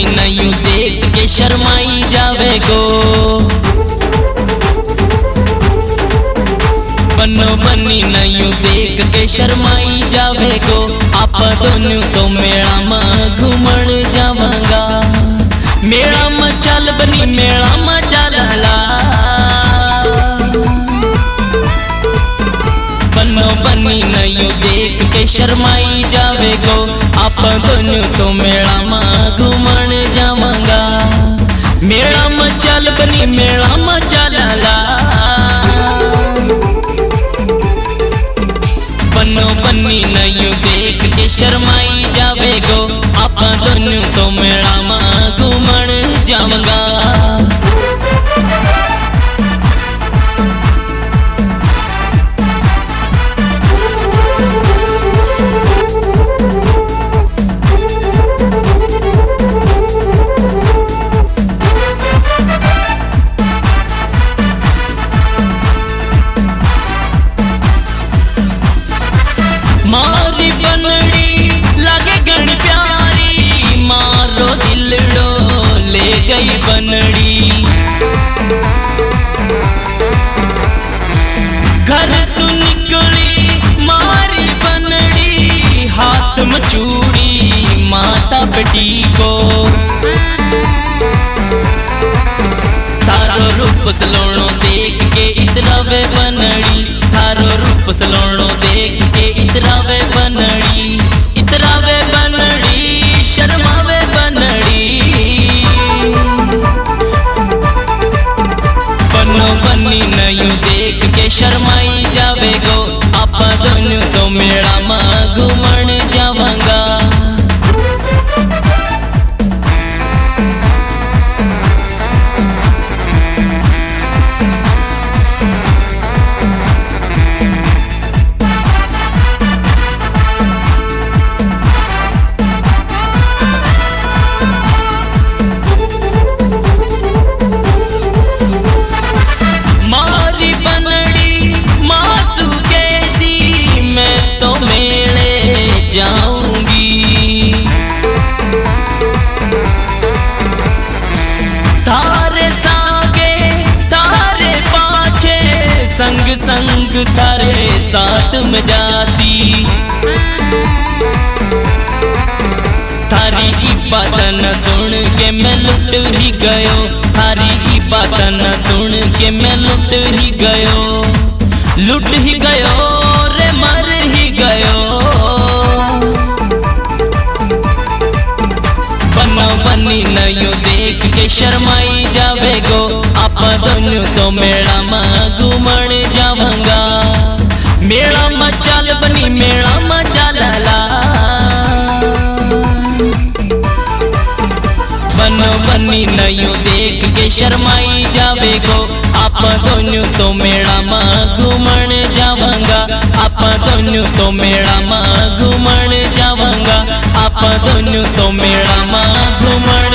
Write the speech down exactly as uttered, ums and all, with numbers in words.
नयू देख के शर्माई जावे गो। बनो बनी नयू देख के शर्माई जावे गो। आप दोनों तो मेला में घूमण जावांगा। मेला में चल बनी मेला में चलला। बनो बनी नयू देख के शर्माई जावे गो। आप दोनों तो मेला में घूमण जावांगा। मेला में चल बनी मेला में चलला। बनो बनी नयू देख के शर्माई जावे गो। आप दोनों तो मेला में घूमण जावांगा। मारी बनड़ी लागे घनी प्यारी। मारो दिलड़ो ले गई बनड़ी। घर सु निकली मारी बनड़ी। हाथ में चूड़ी माता बेटी को। थारो रूप सलोणो देख के इतरावे बनड़ी। थारो रूप सलोणो देख के इतरावे बनड़ी। इतरावे बनड़ी शर्मावे बनड़ी। बनो बनी नयू देख के शर्माई जावे गो। आप दोनों तो मेला में घूमण जावांगा। संग संग तारे साथ में जासी। थारी ई बात न सुन के मैं लुट ही गयो। थारी ई बात न सुन के मैं लुट ही गयो। लुट ही गयो रे मर ही गयो। बनो बनी नयू देख के शर्माई जावे गो। आप दोनों तो मेला में घूमण जावांगा। मेला में चल बनी मेला में चलला। बनो बनी नयू देख के शर्माई जावे गो। आप दोनों तो मेला में घूमण जावांगा। आप दोनों तो मेला में घूमण जावांगा। आप दोनों तो मेला में घूमण